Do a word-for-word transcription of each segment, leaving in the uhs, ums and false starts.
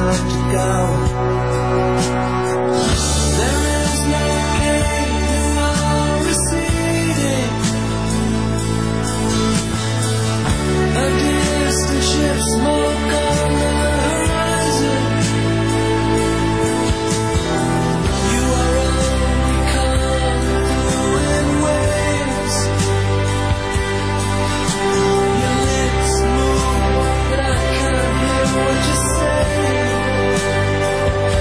time to go. There is no gate, you are receding. A distant ship, smoke on the horizon. You are only coming through in waves. Your lips move, but I can't hear what you say.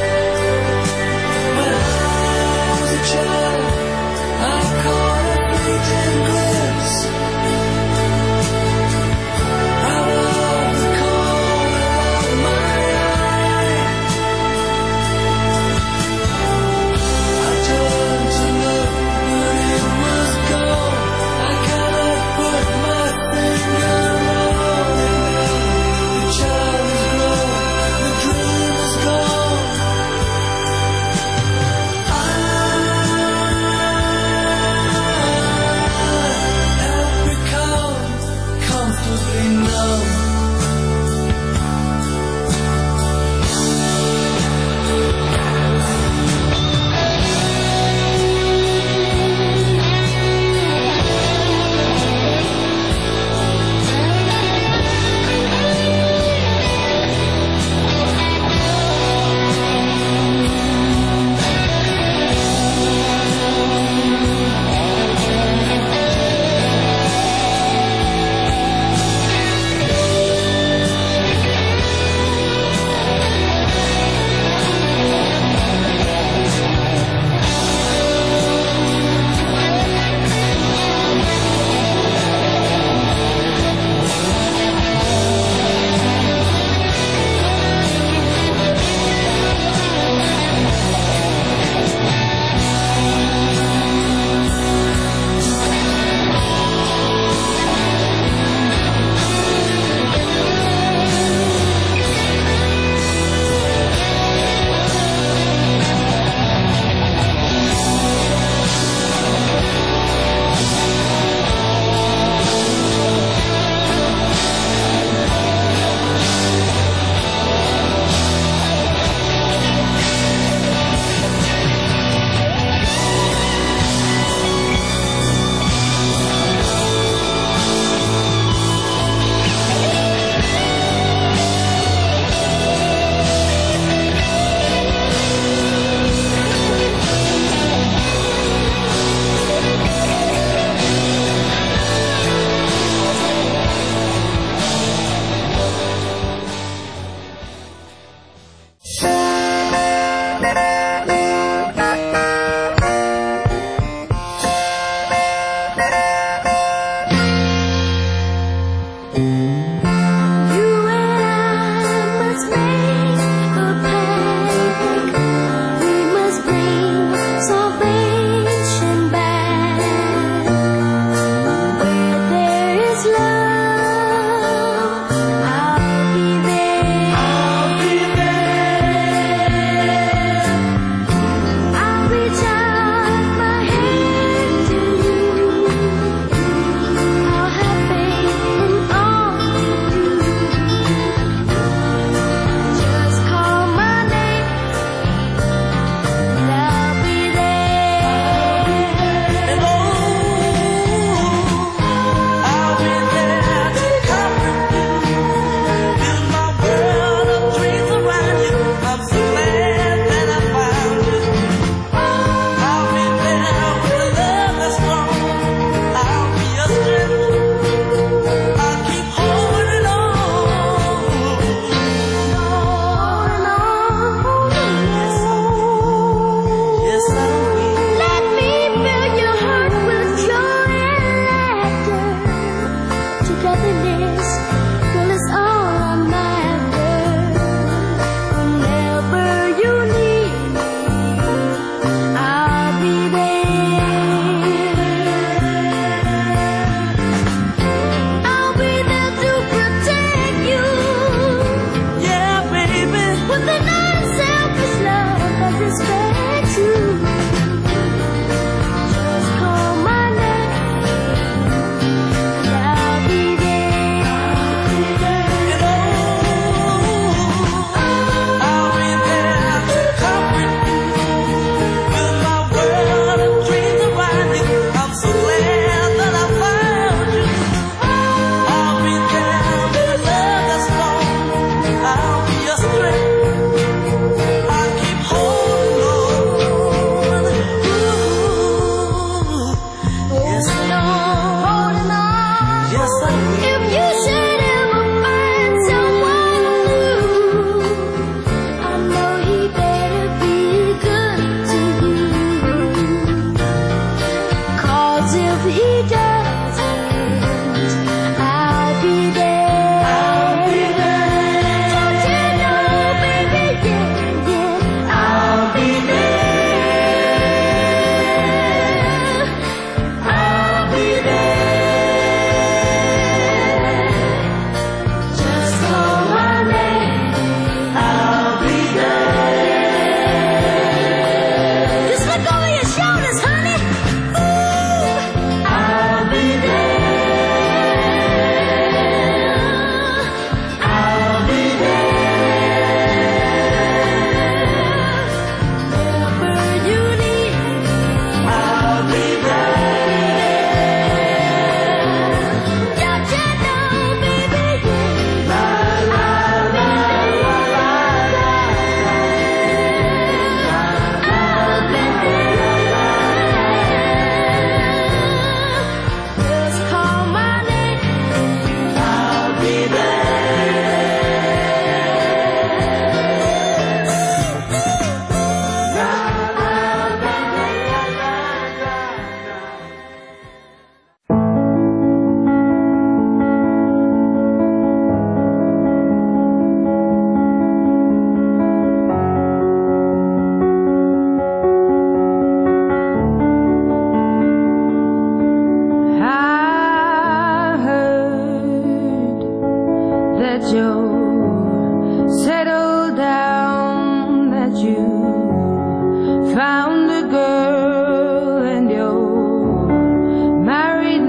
you found a girl and you're married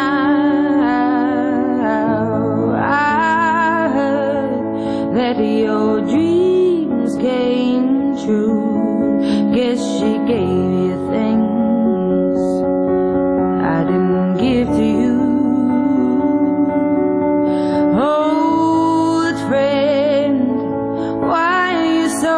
now. I heard that your dreams came true. Guess she gave you things I didn't give to you. Old friend, why are you so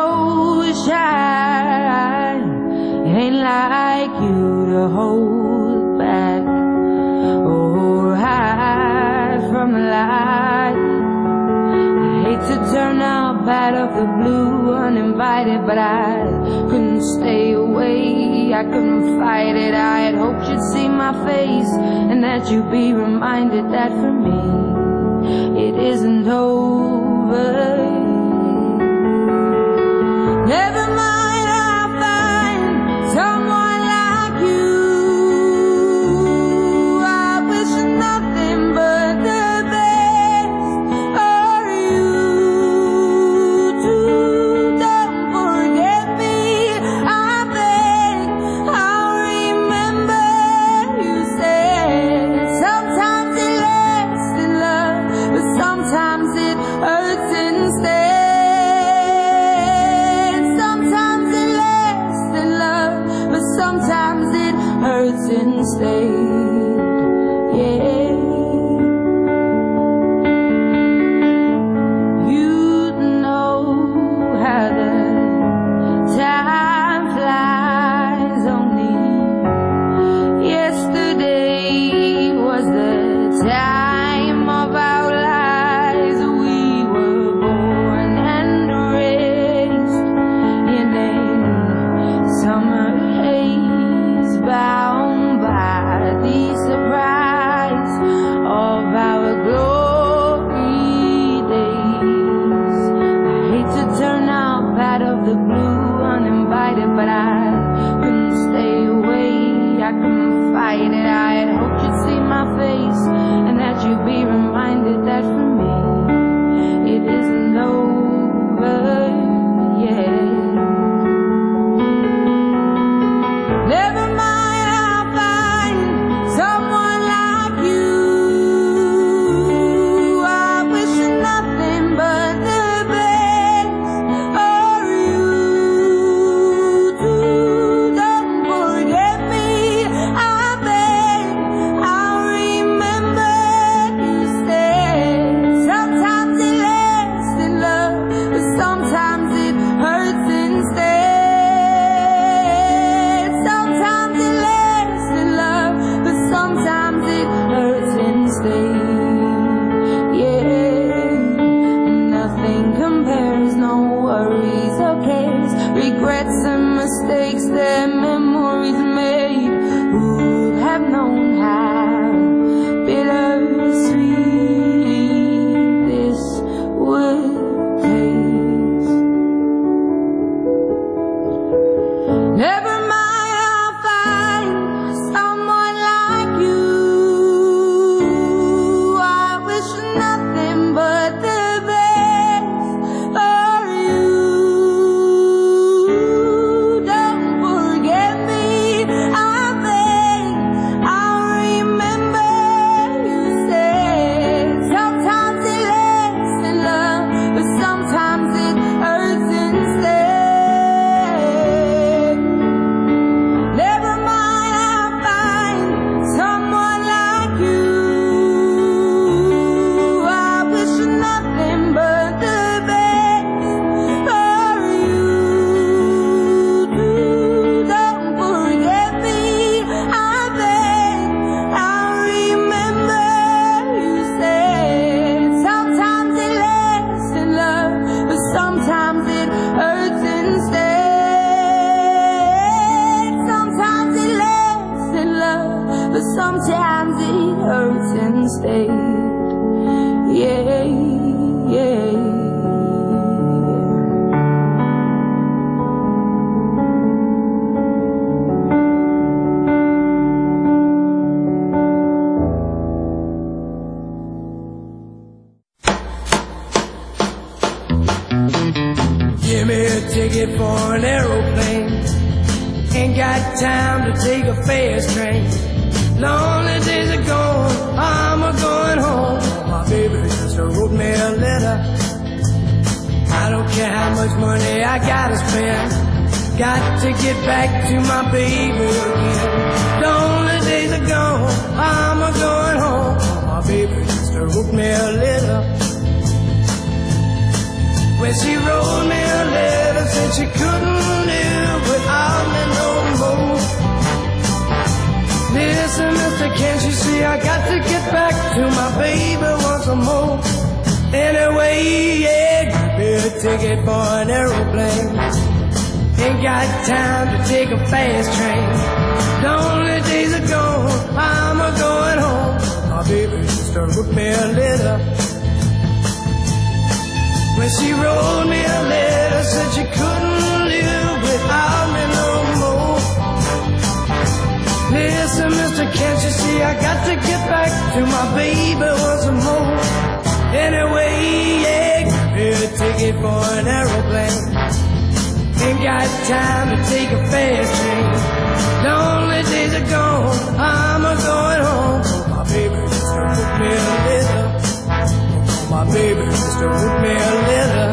shy? Ain't like you to hold back or hide from the light. I hate to turn up out of the blue uninvited, but I couldn't stay away, I couldn't fight it. I had hoped you'd see my face and that you'd be reminded that for me it isn't over. Never mind, I'll find someone like you. I wish nothing but the best for you too. Don't forget me, I beg. I'll remember you said sometimes it lasts in love, but sometimes it hurts instead. Sometimes it lasts in love, but sometimes it hurts instead. Yeah. You know how the time flies. Only yesterday was the time of our lives. We were born and raised in a summer haze, bound by the surprise of our glory days. I hate to turn up out of the blue uninvited, but I couldn't stay away, I couldn't fight it. I had hoped you'd see my face and that you'd be reminded that for me it isn't over yet. Never mind, I'll find someone like you. I wish nothing but the best for you too. Don't forget me, I beg. I'll remember you said sometimes it lasts in love, but sometimes it hurts instead. Sometimes it lasts in love, but sometimes it hurts instead. Yeah, nothing compares, no worries or cares, regrets and mistakes that memories made. Who would have known how bittersweet this would taste? Never mind, I'll find someone like you. I wish nothing but the best for you. Don't forget me a ticket for an aeroplane. Ain't got time to take a fast train. Lonely days are gone, I'm a going home. My baby just wrote me a letter. I don't care how much money I gotta spend. Got to get back to my baby again. Lonely days are gone, I'm a going home. My baby just wrote me a letter. When she wrote me a letter, said she couldn't live without me no more. Listen, mister, can't you see I got to get back to my baby once more? Anyway, yeah, give me a ticket for an aeroplane. Ain't got time to take a fast train. Lonely days are gone, I'm a going home. My baby just wrote me a letter. When she wrote me a letter, said she couldn't live without me no more. Listen, mister, can't you see I got to get back to my baby once more? Anyway, yeah, give me a ticket for an aeroplane. Ain't got time to take a fast train. Lonely days are gone, I'm a going home. My baby just wrote me a letter. My baby just wrote me a letter.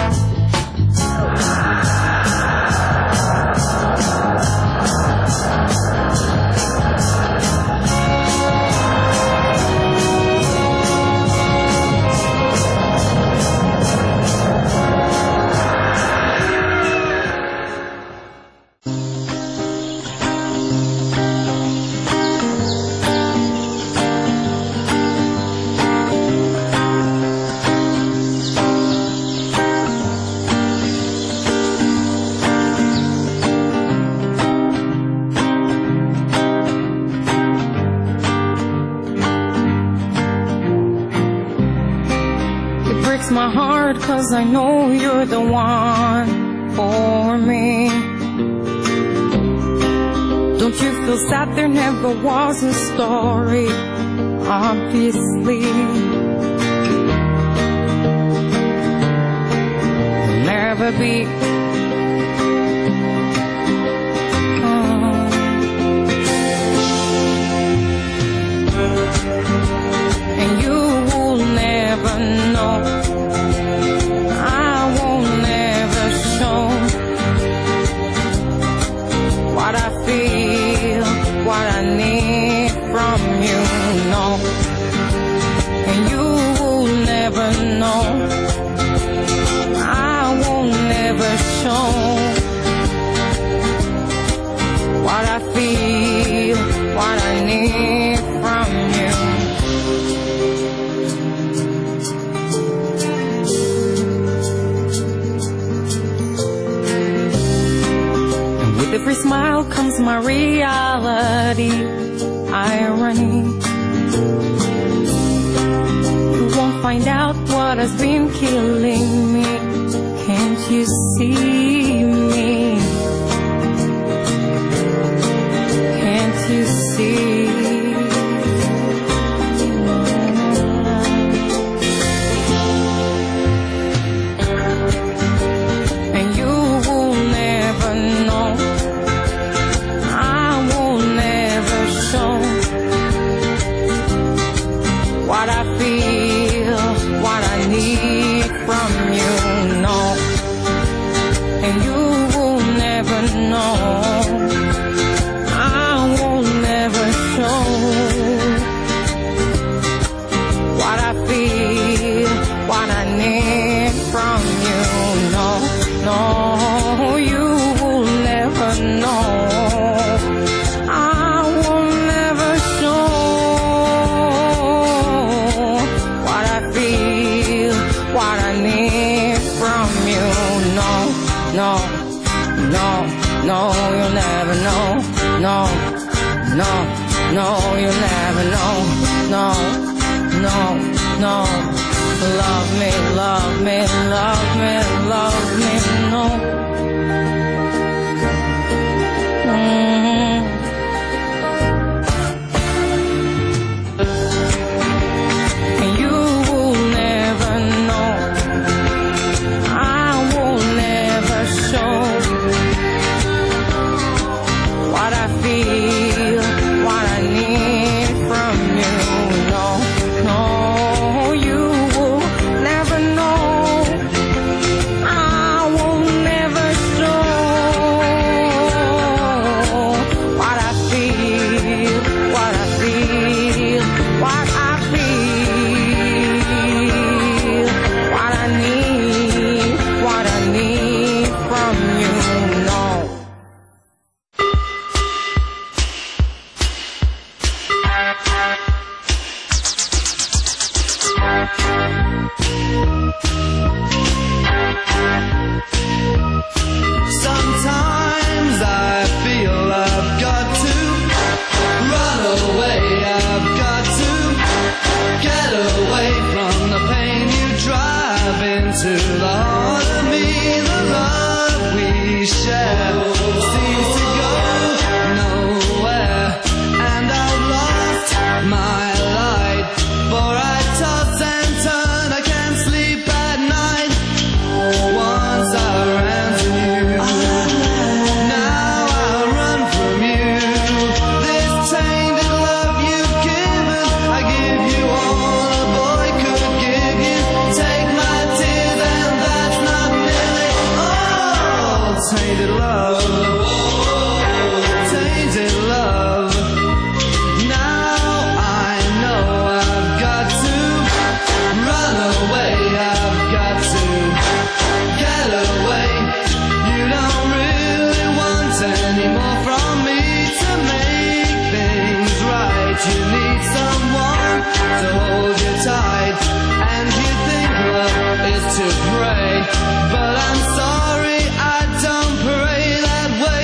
My heart, 'cause I know you're the one for me. Don't you feel sad there never was a story? Obviously there'll never be. Oh. And you will never know. What I feel, what I need from you, no. And you will never know. I will never show what I feel, what I need from you. With every smile comes my reality, irony. You won't find out what has been killing me. Can't you see me? Can't you see? And you will never know. What I feel, what I need from you, no. And you will never know. I will never show what I feel, what I need from you, no. No, you will never know. I will never show what I need from you, no, no, no, no, you'll never know, no, no, no, you'll never know, no, no, no, love me, love me, love me, love me, no. Mm-hmm. And you will never know. I will never we share seems to go nowhere, and I've lost my light, for I toss and turn, I can't sleep at night. Once I ran to you, now I run from you. This tainted love you've given, I give you all a boy could give you. Take my tears and that's not nearly all. Tainted love, tainted love. Now I know I've got to run away, I've got to get away. You don't really want any more from me to make things right. You need someone to hold you tight, and you think love is to pray, but I'm sorry, I don't pray that way.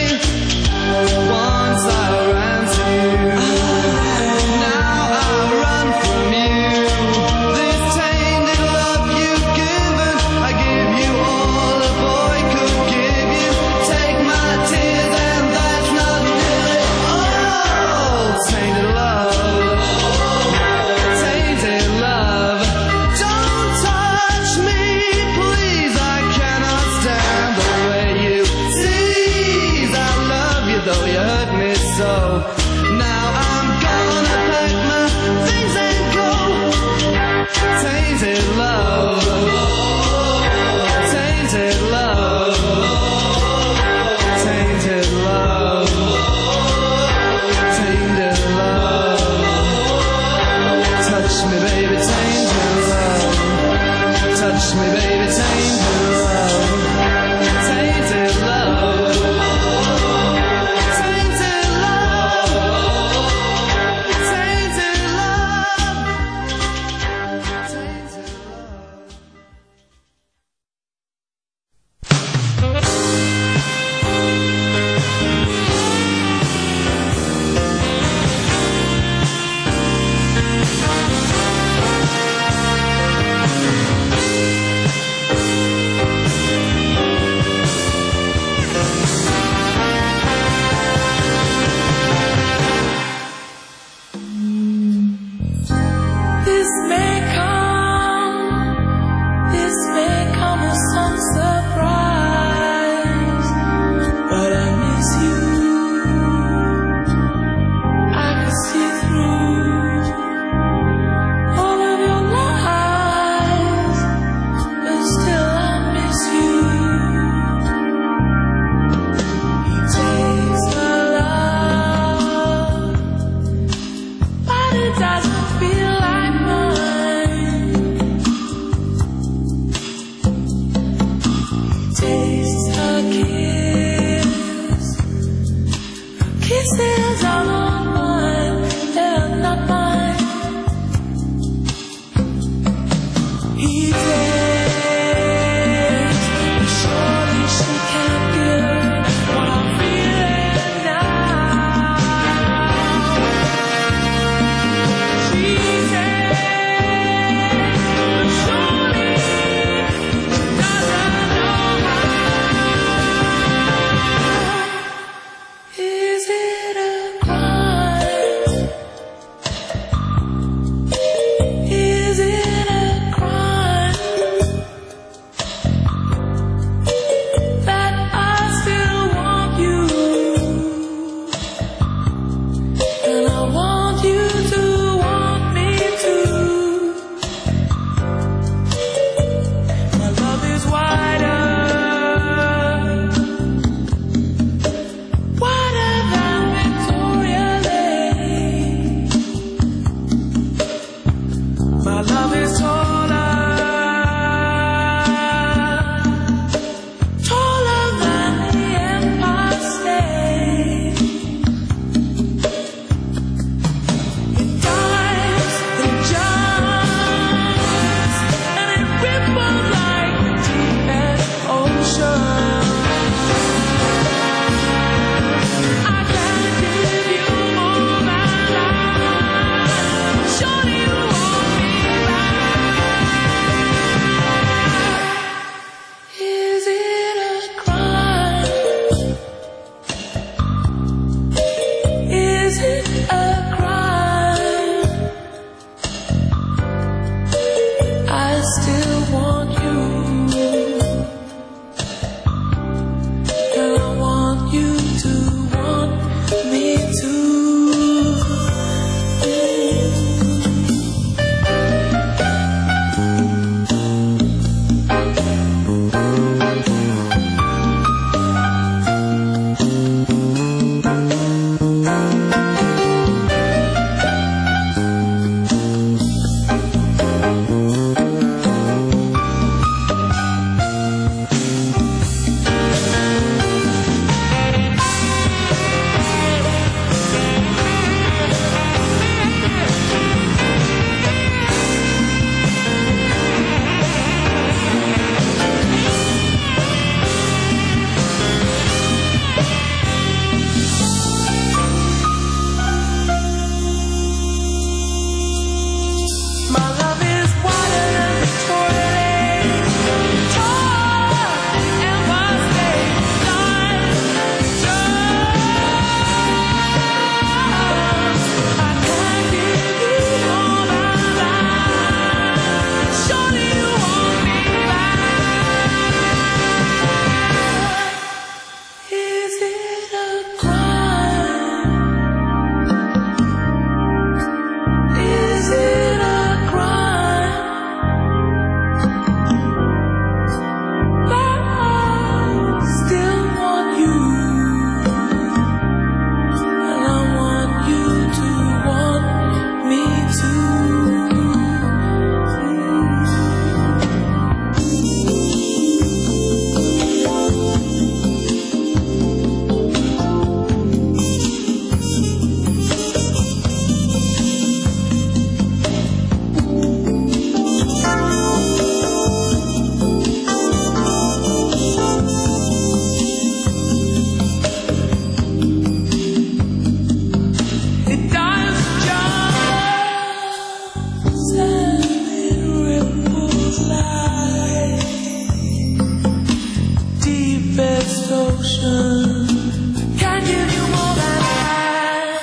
ocean. Can you do more than that?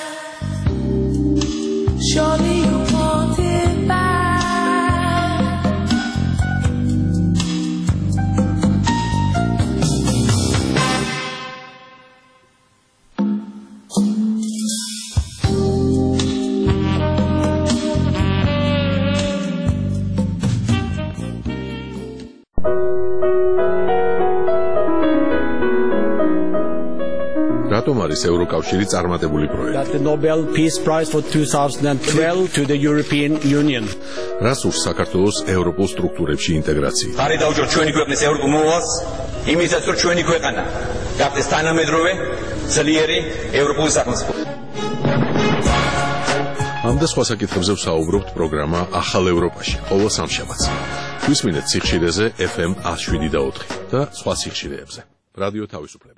Surely you want it back. რატომ არის ევროკავშირი წარმატებული პროექტი? That the Nobel Peace Prize for two thousand twelve to the European Union. რას ურს საქართველოს ევროპულ სტრუქტურებში ინტეგრაცია? ხარი დაუჭიროთ ჩვენი ქვეყნის ევროპულ მოვალს, იმისაც რომ ჩვენი ქვეყანა გახდეს თანამედროვე, ძლიერი ევროპული სახელმწიფო. ამ და სხვა საკითხებზე ვსაუბრობთ პროგრამა ახალ ევროპაში, ყოველ სამშაბათს. გვისმინეთ სიხშირეზე ეფ ემ one oh seven და ოთხი და სხვა სიხშირეებზე. რადიო თავისუფლება.